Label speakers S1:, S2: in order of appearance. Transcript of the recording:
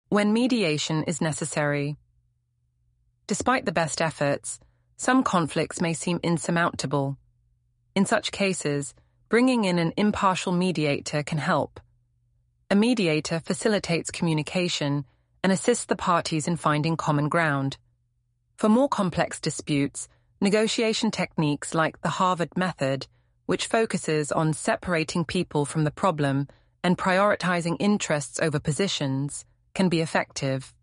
S1: When mediation is necessary. Despite the best efforts, some conflicts may seem insurmountable. In such cases, bringing in an impartial mediator can help. A mediator facilitates communication and assists the parties in finding common ground. For more complex disputes, negotiation techniques like the Harvard method, which focuses on separating people from the problem and prioritizing interests over positions, can be effective.